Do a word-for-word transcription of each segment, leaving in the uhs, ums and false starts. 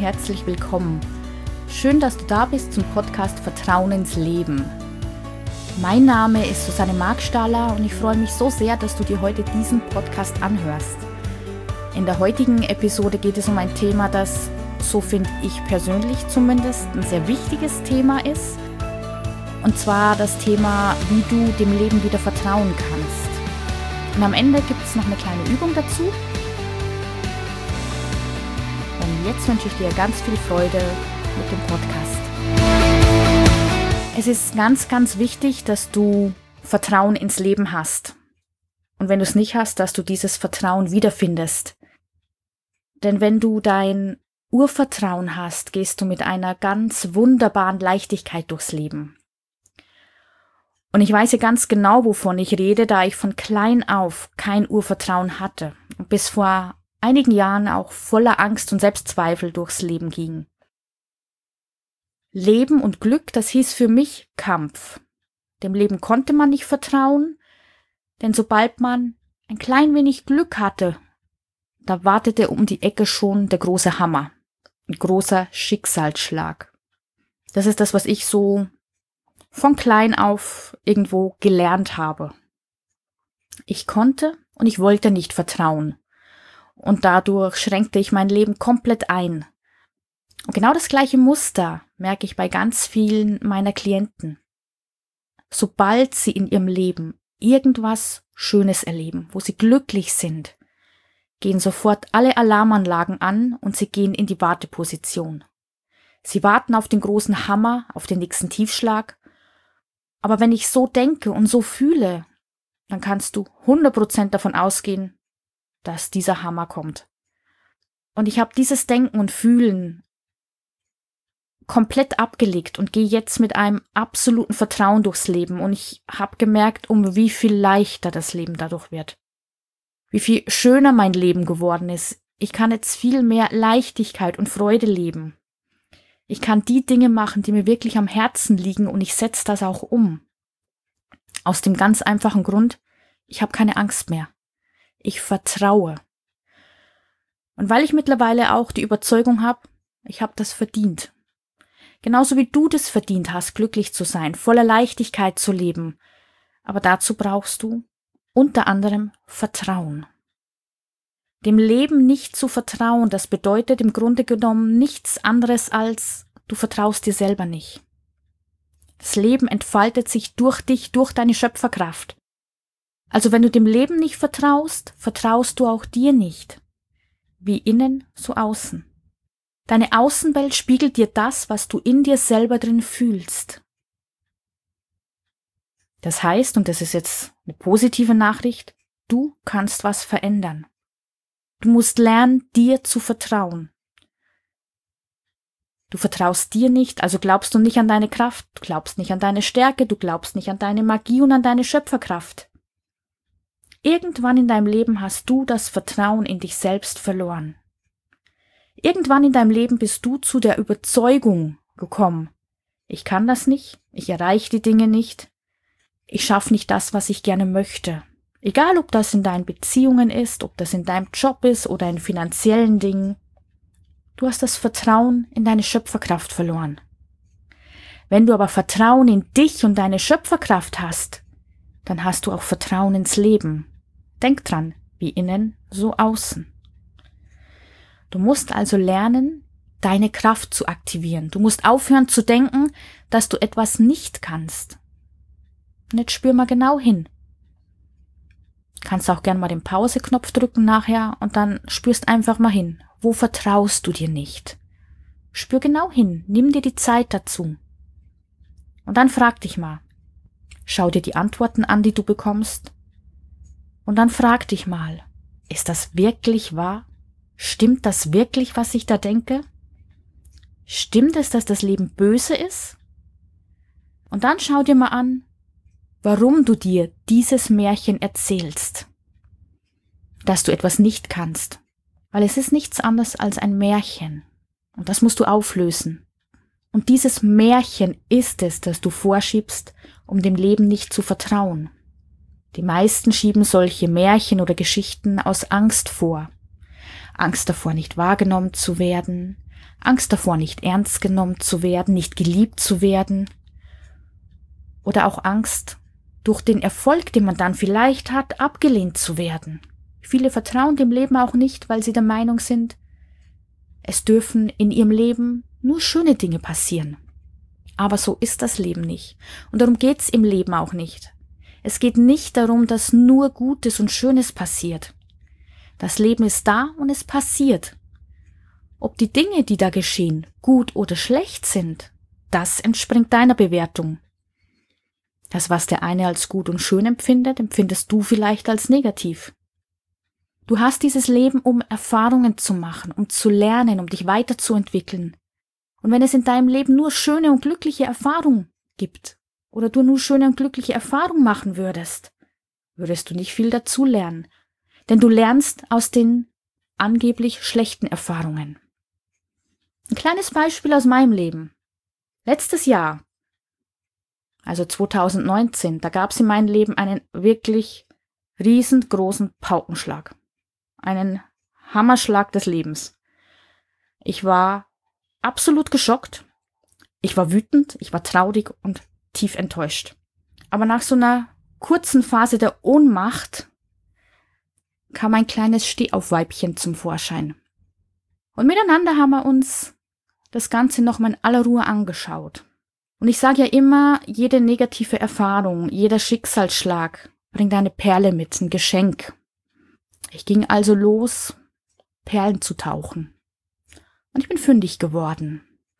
herzlich willkommen. Schön, dass du da bist zum Podcast Vertrauen ins Leben. Mein Name ist Susanne Markstaller und ich freue mich so sehr, dass du dir heute diesen Podcast anhörst. In der heutigen Episode geht es um ein Thema, das, so finde ich persönlich zumindest, ein sehr wichtiges Thema ist. Und zwar das Thema, wie du dem Leben wieder vertrauen kannst. Und am Ende gibt es noch eine kleine Übung dazu. Und jetzt wünsche ich dir ganz viel Freude mit dem Podcast. Es ist ganz, ganz wichtig, dass du Vertrauen ins Leben hast. Und wenn du es nicht hast, dass du dieses Vertrauen wiederfindest. Denn wenn du dein Urvertrauen hast, gehst du mit einer ganz wunderbaren Leichtigkeit durchs Leben. Und ich weiß ja ganz genau, wovon ich rede, da ich von klein auf kein Urvertrauen hatte und bis vor einigen Jahren auch voller Angst und Selbstzweifel durchs Leben ging. Leben und Glück, das hieß für mich Kampf. Dem Leben konnte man nicht vertrauen, denn sobald man ein klein wenig Glück hatte, da wartete um die Ecke schon der große Hammer, ein großer Schicksalsschlag. Das ist das, was ich so von klein auf irgendwo gelernt habe. Ich konnte und ich wollte nicht vertrauen. Und dadurch schränkte ich mein Leben komplett ein. Und genau das gleiche Muster merke ich bei ganz vielen meiner Klienten. Sobald sie in ihrem Leben irgendwas Schönes erleben, wo sie glücklich sind, gehen sofort alle Alarmanlagen an und sie gehen in die Warteposition. Sie warten auf den großen Hammer, auf den nächsten Tiefschlag. Aber wenn ich so denke und so fühle, dann kannst du hundert Prozent davon ausgehen, dass dieser Hammer kommt. Und ich habe dieses Denken und Fühlen komplett abgelegt und gehe jetzt mit einem absoluten Vertrauen durchs Leben. Und ich habe gemerkt, um wie viel leichter das Leben dadurch wird. Wie viel schöner mein Leben geworden ist. Ich kann jetzt viel mehr Leichtigkeit und Freude leben. Ich kann die Dinge machen, die mir wirklich am Herzen liegen und ich setze das auch um. Aus dem ganz einfachen Grund, ich habe keine Angst mehr. Ich vertraue. Und weil ich mittlerweile auch die Überzeugung habe, ich habe das verdient. Genauso wie du das verdient hast, glücklich zu sein, voller Leichtigkeit zu leben. Aber dazu brauchst du unter anderem Vertrauen. Dem Leben nicht zu vertrauen, das bedeutet im Grunde genommen nichts anderes als, du vertraust dir selber nicht. Das Leben entfaltet sich durch dich, durch deine Schöpferkraft. Also wenn du dem Leben nicht vertraust, vertraust du auch dir nicht. Wie innen, so außen. Deine Außenwelt spiegelt dir das, was du in dir selber drin fühlst. Das heißt, und das ist jetzt eine positive Nachricht, du kannst was verändern. Du musst lernen, dir zu vertrauen. Du vertraust dir nicht, also glaubst du nicht an deine Kraft, du glaubst nicht an deine Stärke, du glaubst nicht an deine Magie und an deine Schöpferkraft. Irgendwann in deinem Leben hast du das Vertrauen in dich selbst verloren. Irgendwann in deinem Leben bist du zu der Überzeugung gekommen, ich kann das nicht, ich erreiche die Dinge nicht, ich schaffe nicht das, was ich gerne möchte. Egal, ob das in deinen Beziehungen ist, ob das in deinem Job ist oder in finanziellen Dingen. Du hast das Vertrauen in deine Schöpferkraft verloren. Wenn du aber Vertrauen in dich und deine Schöpferkraft hast, dann hast du auch Vertrauen ins Leben. Denk dran, wie innen, so außen. Du musst also lernen, deine Kraft zu aktivieren. Du musst aufhören zu denken, dass du etwas nicht kannst. Und jetzt spür mal genau hin. Kannst auch gern mal den Pause-Knopf drücken nachher und dann spürst einfach mal hin. Wo vertraust du dir nicht? Spür genau hin, nimm dir die Zeit dazu. Und dann frag dich mal. Schau dir die Antworten an, die du bekommst. Und dann frag dich mal, ist das wirklich wahr? Stimmt das wirklich, was ich da denke? Stimmt es, dass das Leben böse ist? Und dann schau dir mal an, warum du dir dieses Märchen erzählst, dass du etwas nicht kannst, weil es ist nichts anderes als ein Märchen und das musst du auflösen. Und dieses Märchen ist es, das du vorschiebst, um dem Leben nicht zu vertrauen. Die meisten schieben solche Märchen oder Geschichten aus Angst vor. Angst davor, nicht wahrgenommen zu werden, Angst davor, nicht ernst genommen zu werden, nicht geliebt zu werden. Oder auch Angst, durch den Erfolg, den man dann vielleicht hat, abgelehnt zu werden. Viele vertrauen dem Leben auch nicht, weil sie der Meinung sind, es dürfen in ihrem Leben nur schöne Dinge passieren. Aber so ist das Leben nicht. Und darum geht's im Leben auch nicht. Es geht nicht darum, dass nur Gutes und Schönes passiert. Das Leben ist da und es passiert. Ob die Dinge, die da geschehen, gut oder schlecht sind, das entspringt deiner Bewertung. Das, was der eine als gut und schön empfindet, empfindest du vielleicht als negativ. Du hast dieses Leben, um Erfahrungen zu machen, um zu lernen, um dich weiterzuentwickeln. Und wenn es in deinem Leben nur schöne und glückliche Erfahrungen gibt, oder du nur schöne und glückliche Erfahrungen machen würdest, würdest du nicht viel dazu lernen. Denn du lernst aus den angeblich schlechten Erfahrungen. Ein kleines Beispiel aus meinem Leben. Letztes Jahr, also zweitausendneunzehn, da gab es in meinem Leben einen wirklich riesengroßen Paukenschlag. Einen Hammerschlag des Lebens. Ich war absolut geschockt. Ich war wütend, ich war traurig und tief enttäuscht. Aber nach so einer kurzen Phase der Ohnmacht kam ein kleines Stehaufweibchen zum Vorschein. Und miteinander haben wir uns das Ganze nochmal in aller Ruhe angeschaut. Und ich sage ja immer, jede negative Erfahrung, jeder Schicksalsschlag bringt eine Perle mit, ein Geschenk. Ich ging also los, Perlen zu tauchen. Und ich bin fündig geworden.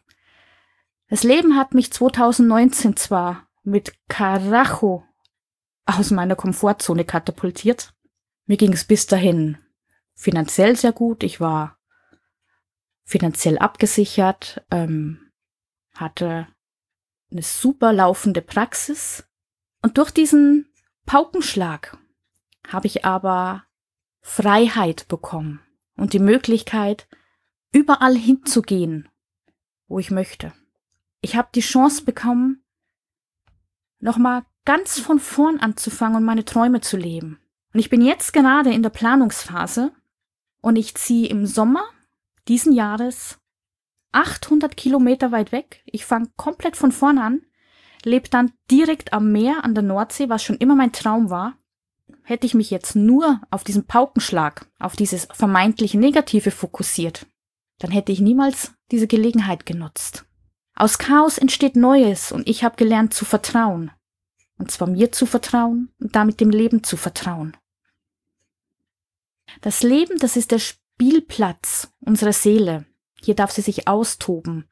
Das Leben hat mich zweitausendneunzehn zwar mit Karacho aus meiner Komfortzone katapultiert. Mir ging es bis dahin finanziell sehr gut. Ich war finanziell abgesichert, ähm, hatte eine super laufende Praxis. Und durch diesen Paukenschlag habe ich aber Freiheit bekommen und die Möglichkeit, überall hinzugehen, wo ich möchte. Ich habe die Chance bekommen, nochmal ganz von vorn anzufangen und meine Träume zu leben. Und ich bin jetzt gerade in der Planungsphase und ich ziehe im Sommer diesen Jahres achthundert Kilometer weit weg. Ich fange komplett von vorn an, lebe dann direkt am Meer an der Nordsee, was schon immer mein Traum war. Hätte ich mich jetzt nur auf diesen Paukenschlag, auf dieses vermeintlich Negative fokussiert, dann hätte ich niemals diese Gelegenheit genutzt. Aus Chaos entsteht Neues und ich habe gelernt zu vertrauen. Und zwar mir zu vertrauen und damit dem Leben zu vertrauen. Das Leben, das ist der Spielplatz unserer Seele. Hier darf sie sich austoben.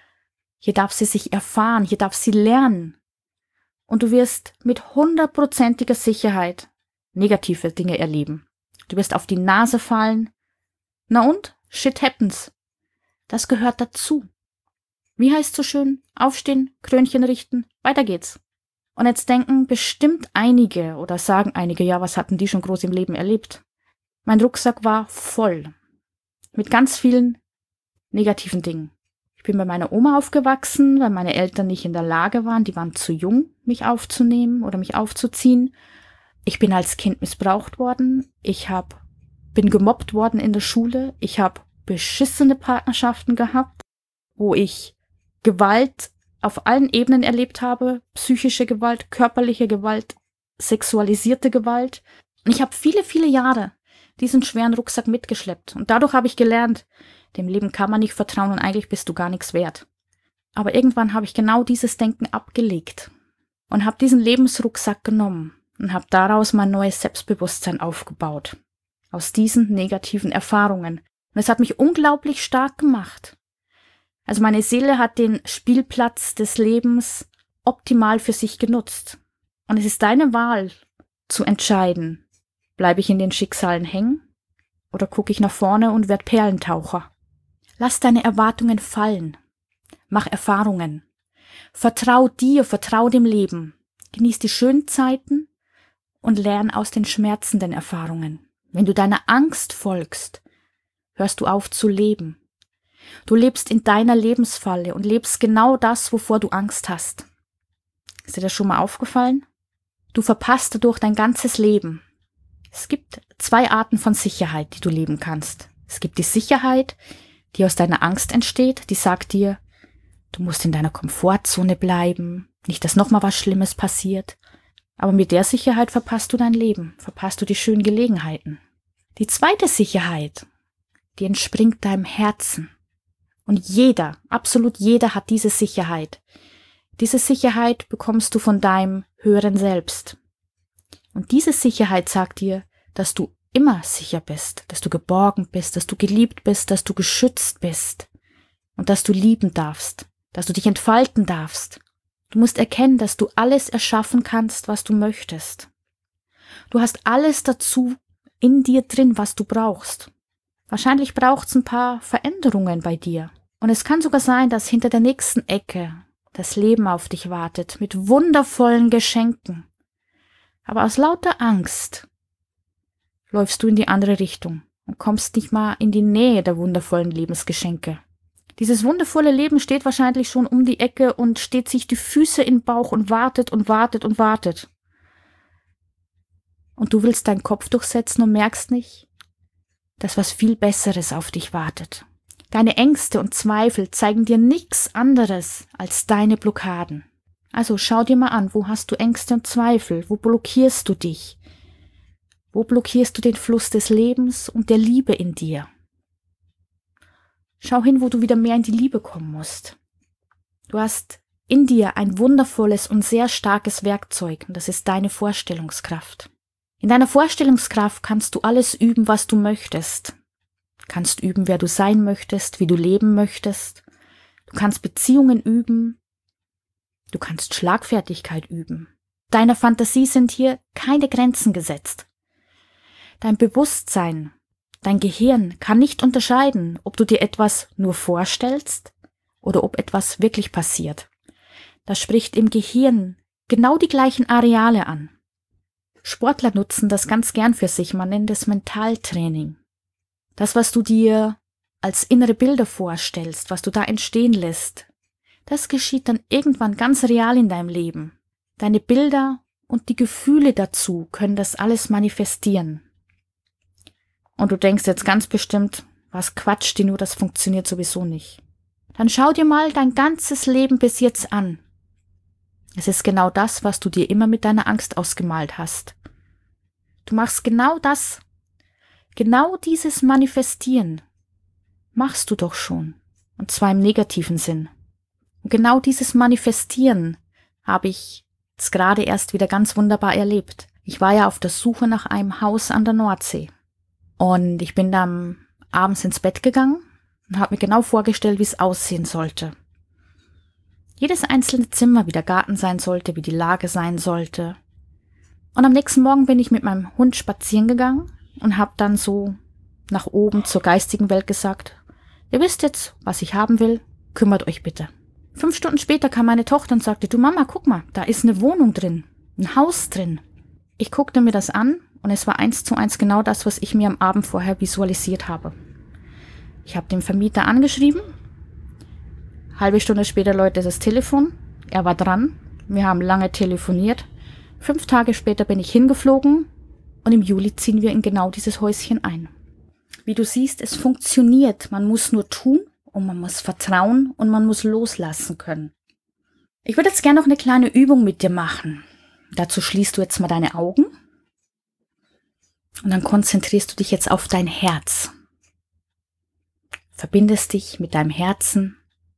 Hier darf sie sich erfahren. Hier darf sie lernen. Und du wirst mit hundertprozentiger Sicherheit negative Dinge erleben. Du wirst auf die Nase fallen. Na und? Shit happens. Das gehört dazu. Wie heißt so schön? Aufstehen, Krönchen richten, weiter geht's. Und jetzt denken bestimmt einige oder sagen einige, ja, was hatten die schon groß im Leben erlebt? Mein Rucksack war voll. Mit ganz vielen negativen Dingen. Ich bin bei meiner Oma aufgewachsen, weil meine Eltern nicht in der Lage waren, die waren zu jung, mich aufzunehmen oder mich aufzuziehen. Ich bin als Kind missbraucht worden. Ich hab, bin gemobbt worden in der Schule. Ich habe beschissene Partnerschaften gehabt, wo ich Gewalt auf allen Ebenen erlebt habe. Psychische Gewalt, körperliche Gewalt, sexualisierte Gewalt. Und ich habe viele, viele Jahre diesen schweren Rucksack mitgeschleppt. Und dadurch habe ich gelernt, dem Leben kann man nicht vertrauen und eigentlich bist du gar nichts wert. Aber irgendwann habe ich genau dieses Denken abgelegt und habe diesen Lebensrucksack genommen und habe daraus mein neues Selbstbewusstsein aufgebaut. Aus diesen negativen Erfahrungen. Und es hat mich unglaublich stark gemacht. Also meine Seele hat den Spielplatz des Lebens optimal für sich genutzt. Und es ist deine Wahl zu entscheiden, bleibe ich in den Schicksalen hängen oder gucke ich nach vorne und werde Perlentaucher. Lass deine Erwartungen fallen. Mach Erfahrungen. Vertrau dir, vertrau dem Leben. Genieß die schönen Zeiten und lern aus den schmerzenden Erfahrungen. Wenn du deiner Angst folgst, hörst du auf zu leben. Du lebst in deiner Lebensfalle und lebst genau das, wovor du Angst hast. Ist dir das schon mal aufgefallen? Du verpasst dadurch dein ganzes Leben. Es gibt zwei Arten von Sicherheit, die du leben kannst. Es gibt die Sicherheit, die aus deiner Angst entsteht, die sagt dir, du musst in deiner Komfortzone bleiben, nicht, dass nochmal was Schlimmes passiert. Aber mit der Sicherheit verpasst du dein Leben, verpasst du die schönen Gelegenheiten. Die zweite Sicherheit, die entspringt deinem Herzen. Und jeder, absolut jeder hat diese Sicherheit. Diese Sicherheit bekommst du von deinem höheren Selbst. Und diese Sicherheit sagt dir, dass du immer sicher bist, dass du geborgen bist, dass du geliebt bist, dass du geschützt bist und dass du lieben darfst, dass du dich entfalten darfst. Du musst erkennen, dass du alles erschaffen kannst, was du möchtest. Du hast alles dazu in dir drin, was du brauchst. Wahrscheinlich braucht es ein paar Veränderungen bei dir. Und es kann sogar sein, dass hinter der nächsten Ecke das Leben auf dich wartet, mit wundervollen Geschenken. Aber aus lauter Angst läufst du in die andere Richtung und kommst nicht mal in die Nähe der wundervollen Lebensgeschenke. Dieses wundervolle Leben steht wahrscheinlich schon um die Ecke und steht sich die Füße in den Bauch und wartet und wartet und wartet. Und du willst deinen Kopf durchsetzen und merkst nicht, dass was viel Besseres auf dich wartet. Deine Ängste und Zweifel zeigen dir nichts anderes als deine Blockaden. Also schau dir mal an, wo hast du Ängste und Zweifel? Wo blockierst du dich? Wo blockierst du den Fluss des Lebens und der Liebe in dir? Schau hin, wo du wieder mehr in die Liebe kommen musst. Du hast in dir ein wundervolles und sehr starkes Werkzeug, und das ist deine Vorstellungskraft. In deiner Vorstellungskraft kannst du alles üben, was du möchtest. Du kannst üben, wer du sein möchtest, wie du leben möchtest. Du kannst Beziehungen üben. Du kannst Schlagfertigkeit üben. Deiner Fantasie sind hier keine Grenzen gesetzt. Dein Bewusstsein, dein Gehirn kann nicht unterscheiden, ob du dir etwas nur vorstellst oder ob etwas wirklich passiert. Das spricht im Gehirn genau die gleichen Areale an. Sportler nutzen das ganz gern für sich, man nennt es Mentaltraining. Das, was du dir als innere Bilder vorstellst, was du da entstehen lässt, das geschieht dann irgendwann ganz real in deinem Leben. Deine Bilder und die Gefühle dazu können das alles manifestieren. Und du denkst jetzt ganz bestimmt, was quatscht die nur, das funktioniert sowieso nicht. Dann schau dir mal dein ganzes Leben bis jetzt an. Es ist genau das, was du dir immer mit deiner Angst ausgemalt hast. Du machst genau das, genau dieses Manifestieren machst du doch schon, und zwar im negativen Sinn. Und genau dieses Manifestieren habe ich jetzt gerade erst wieder ganz wunderbar erlebt. Ich war ja auf der Suche nach einem Haus an der Nordsee. Und ich bin dann abends ins Bett gegangen und habe mir genau vorgestellt, wie es aussehen sollte. Jedes einzelne Zimmer, wie der Garten sein sollte, wie die Lage sein sollte. Und am nächsten Morgen bin ich mit meinem Hund spazieren gegangen und habe dann so nach oben zur geistigen Welt gesagt, ihr wisst jetzt, was ich haben will, kümmert euch bitte. Fünf Stunden später kam meine Tochter und sagte, du Mama, guck mal, da ist eine Wohnung drin, ein Haus drin. Ich guckte mir das an und es war eins zu eins genau das, was ich mir am Abend vorher visualisiert habe. Ich habe den Vermieter angeschrieben. Halbe Stunde später läutete das Telefon. Er war dran. Wir haben lange telefoniert. Fünf Tage später bin ich hingeflogen und im Juli ziehen wir in genau dieses Häuschen ein. Wie du siehst, es funktioniert. Man muss nur tun und man muss vertrauen und man muss loslassen können. Ich würde jetzt gerne noch eine kleine Übung mit dir machen. Dazu schließt du jetzt mal deine Augen und dann konzentrierst du dich jetzt auf dein Herz. Verbindest dich mit deinem Herzen.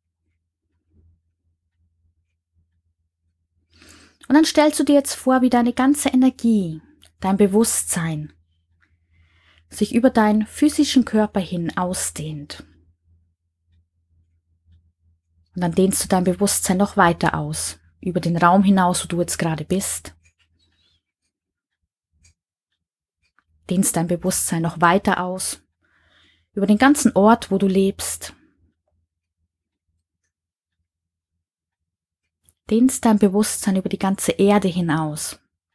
Und dann stellst du dir jetzt vor, wie deine ganze Energie, dein Bewusstsein sich über deinen physischen Körper hin ausdehnt. Und dann dehnst du dein Bewusstsein noch weiter aus, über den Raum hinaus, wo du jetzt gerade bist. Dehnst dein Bewusstsein noch weiter aus, über den ganzen Ort, wo du lebst. Dehnst dein Bewusstsein über die ganze Erde hinaus.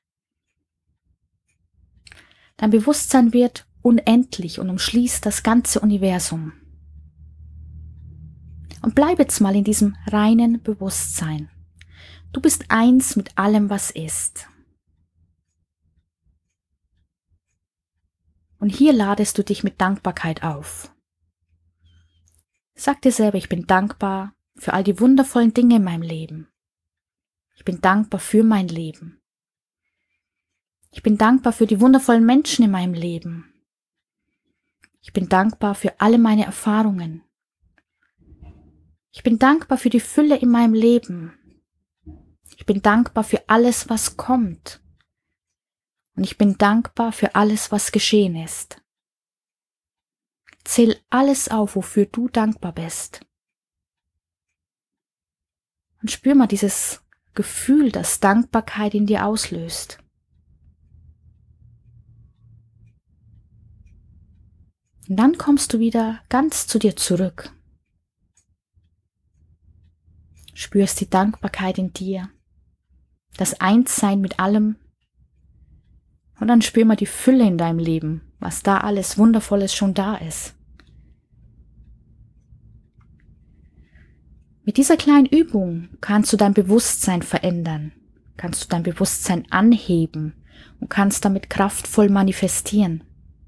Dein Bewusstsein wird unendlich und umschließt das ganze Universum. Und bleib jetzt mal in diesem reinen Bewusstsein. Du bist eins mit allem, was ist. Und hier ladest du dich mit Dankbarkeit auf. Sag dir selber, ich bin dankbar für all die wundervollen Dinge in meinem Leben. Ich bin dankbar für mein Leben. Ich bin dankbar für die wundervollen Menschen in meinem Leben. Ich bin dankbar für alle meine Erfahrungen. Ich bin dankbar für die Fülle in meinem Leben. Ich bin dankbar für alles, was kommt. Und ich bin dankbar für alles, was geschehen ist. Zähl alles auf, wofür du dankbar bist. Und spür mal dieses Gefühl, das Dankbarkeit in dir auslöst. Und dann kommst du wieder ganz zu dir zurück. Spürst die Dankbarkeit in dir, das Einssein mit allem. Und dann spür mal die Fülle in deinem Leben, was da alles Wundervolles schon da ist. Mit dieser kleinen Übung kannst du dein Bewusstsein verändern, kannst du dein Bewusstsein anheben und kannst damit kraftvoll manifestieren.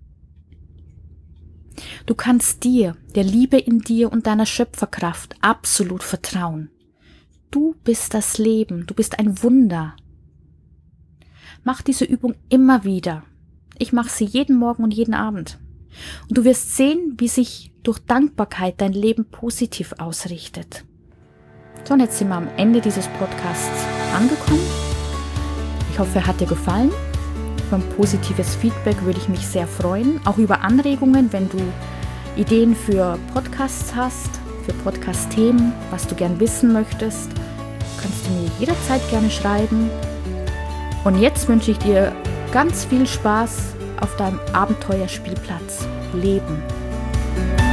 Du kannst dir, der Liebe in dir und deiner Schöpferkraft absolut vertrauen. Du bist das Leben, du bist ein Wunder. Mach diese Übung immer wieder. Ich mache sie jeden Morgen und jeden Abend. Und du wirst sehen, wie sich durch Dankbarkeit dein Leben positiv ausrichtet. So, und jetzt sind wir am Ende dieses Podcasts angekommen. Ich hoffe, er hat dir gefallen. Über ein positives Feedback würde ich mich sehr freuen. Auch über Anregungen, wenn du Ideen für Podcasts hast, für Podcast-Themen, was du gern wissen möchtest, kannst du mir jederzeit gerne schreiben. Und jetzt wünsche ich dir ganz viel Spaß auf deinem Abenteuerspielplatz Leben.